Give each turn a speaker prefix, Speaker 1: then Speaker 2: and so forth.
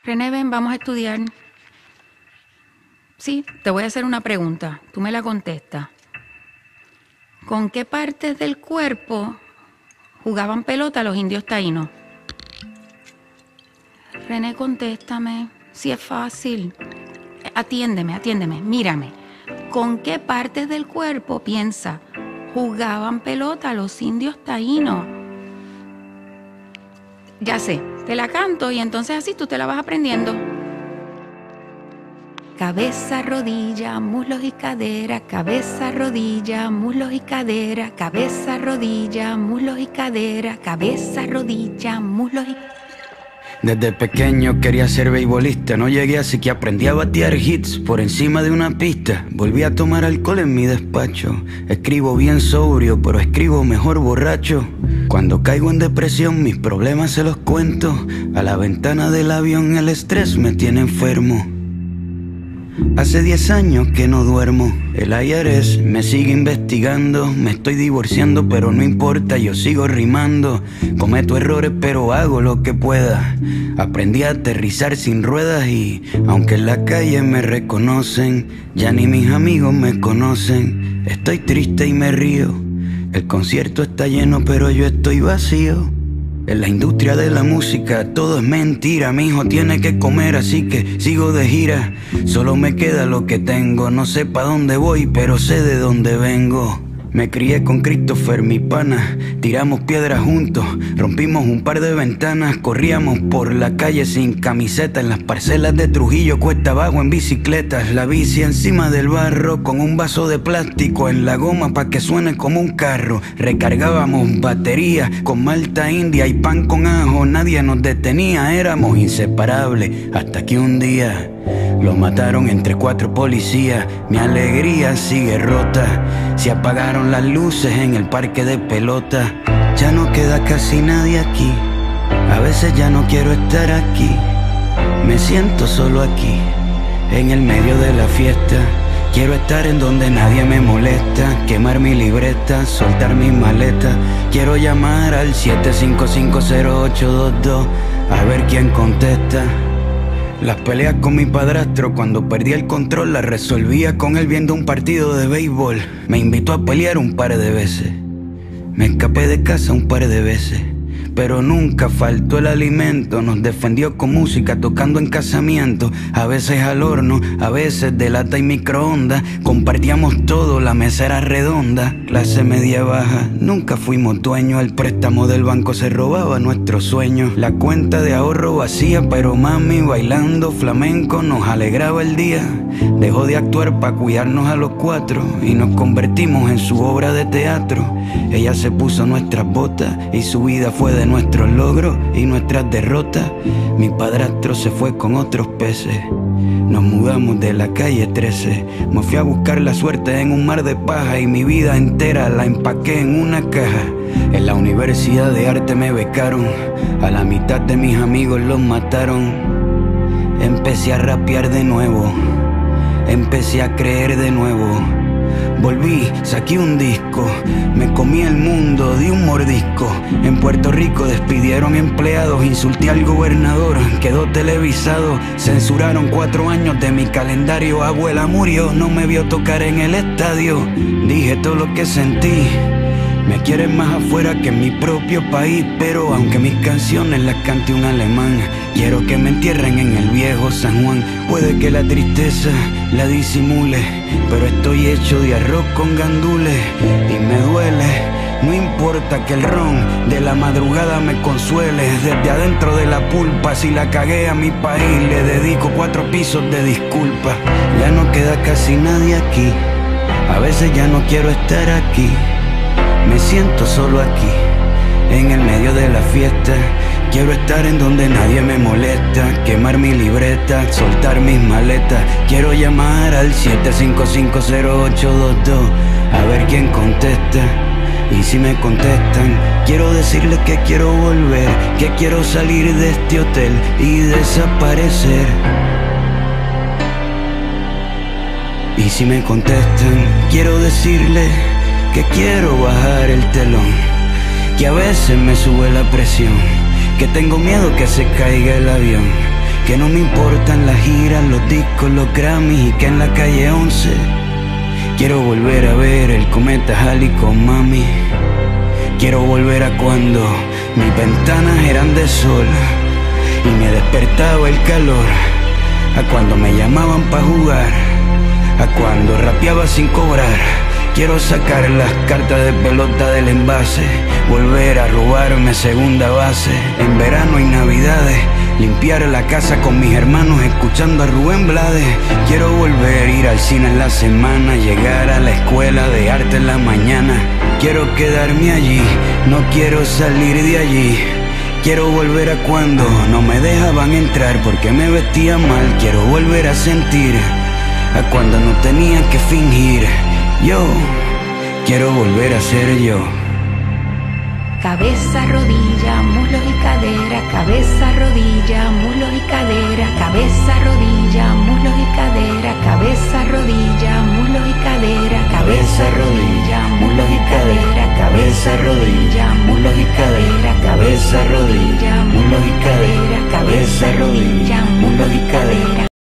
Speaker 1: René, ven, vamos a estudiar. Sí, te voy a hacer una pregunta. Tú me la contestas. ¿Con qué partes del cuerpo jugaban pelota los indios taínos? René, contéstame. Si es fácil. Atiéndeme, mírame. ¿Con qué partes del cuerpo, piensa, jugaban pelota los indios taínos? Ya sé, te la canto y entonces así tú te la vas aprendiendo. Cabeza, rodilla, muslos y cadera, cabeza, rodilla, muslos y cadera, cabeza, rodilla, muslos y cadera, cabeza, rodilla, muslos y...
Speaker 2: Desde pequeño quería ser beisbolista, no llegué así que aprendí a batear hits por encima de una pista. Volví a tomar alcohol en mi despacho, escribo bien sobrio, pero escribo mejor borracho. Cuando caigo en depresión mis problemas se los cuento, a la ventana del avión el estrés me tiene enfermo. Hace 10 años que no duermo, el IRS me sigue investigando. Me estoy divorciando pero no importa, yo sigo rimando. Cometo errores pero hago lo que pueda. Aprendí a aterrizar sin ruedas y aunque en la calle me reconocen, ya ni mis amigos me conocen. Estoy triste y me río, el concierto está lleno pero yo estoy vacío. En la industria de la música todo es mentira. Mi hijo tiene que comer así que sigo de gira. Solo me queda lo que tengo. No sé pa' dónde voy pero sé de dónde vengo. Me crié con Christopher, mi pana. Tiramos piedras juntos, rompimos un par de ventanas. Corríamos por la calle sin camiseta. En las parcelas de Trujillo, cuesta abajo en bicicletas. La bici encima del barro con un vaso de plástico en la goma pa' que suene como un carro. Recargábamos baterías con malta india y pan con ajo. Nadie nos detenía, éramos inseparables. Hasta que un día lo mataron entre 4 policías. Mi alegría sigue rota. Se apagaron las luces en el parque de pelota. Ya no queda casi nadie aquí. A veces ya no quiero estar aquí. Me siento solo aquí, en el medio de la fiesta. Quiero estar en donde nadie me molesta. Quemar mi libreta, soltar mis maletas. Quiero llamar al 7550822 a ver quién contesta. Las peleas con mi padrastro, cuando perdía el control, las resolvía con él viendo un partido de béisbol. Me invitó a pelear un par de veces. Me escapé de casa un par de veces, pero nunca faltó el alimento. Nos defendió con música, tocando en casamientos. A veces al horno, a veces de lata y microondas. Compartíamos todo, la mesa era redonda. Clase media baja, nunca fuimos dueños. El préstamo del banco se robaba nuestros sueños. La cuenta de ahorro vacía, pero mami bailando flamenco nos alegraba el día. Dejó de actuar pa' cuidarnos a los 4 y nos convertimos en su obra de teatro. Ella se puso nuestras botas y su vida fue de nuestros logros y nuestras derrotas. Mi padrastro se fue con otros peces. Nos mudamos de la calle 13. Me fui a buscar la suerte en un mar de paja y mi vida entera la empaqué en una caja. En la Universidad de Arte me becaron. A la mitad de mis amigos los mataron. Empecé a rapear de nuevo. Empecé a creer de nuevo. Volví, saqué un disco, me comí el mundo de un mordisco. En Puerto Rico despidieron empleados, insulté al gobernador, quedó televisado. Censuraron 4 años de mi calendario, abuela murió, no me vio tocar en el estadio. Dije todo lo que sentí. Me quieren más afuera que en mi propio país, pero aunque mis canciones las cante un alemán, quiero que me entierren en el viejo San Juan. Puede que la tristeza la disimule, pero estoy hecho de arroz con gandules y me duele. No importa que el ron de la madrugada me consuele. Desde adentro de la pulpa, si la cagué a mi país, le dedico 4 pisos de disculpa. Ya no queda casi nadie aquí. A veces ya no quiero estar aquí. Me siento solo aquí, en el medio de la fiesta. Quiero estar en donde nadie me molesta. Quemar mi libreta, soltar mis maletas. Quiero llamar al 7550822 a ver quién contesta. Y si me contestan, quiero decirles que quiero volver, que quiero salir de este hotel y desaparecer. Y si me contestan, quiero decirles que quiero bajar el telón, que a veces me sube la presión, que tengo miedo que se caiga el avión, que no me importan las giras, los discos, los Grammys y que en la calle 11 quiero volver a ver el cometa Halley con mami. Quiero volver a cuando mis ventanas eran de sol y me despertaba el calor, a cuando me llamaban pa' jugar, a cuando rapeaba sin cobrar. Quiero sacar las cartas de pelota del envase, volver a robarme segunda base. En verano y navidades, limpiar la casa con mis hermanos escuchando a Rubén Blades. Quiero volver a ir al cine en la semana, llegar a la escuela de arte en la mañana. Quiero quedarme allí, no quiero salir de allí. Quiero volver a cuando no me dejaban entrar porque me vestía mal. Quiero volver a sentir, a cuando no tenía que fingir. Yo quiero volver a ser yo.
Speaker 1: Cabeza, rodilla, muslos y cadera, cabeza, rodilla, muslos y cadera, cabeza, rodilla, muslos y cadera, cabeza, rodilla, muslos y cadera, cabeza, rodilla, muslos y cadera, cabeza, rodilla, muslos y cadera, cabeza, rodilla, muslos y cadera, cabeza, rodilla, muslos y cadera.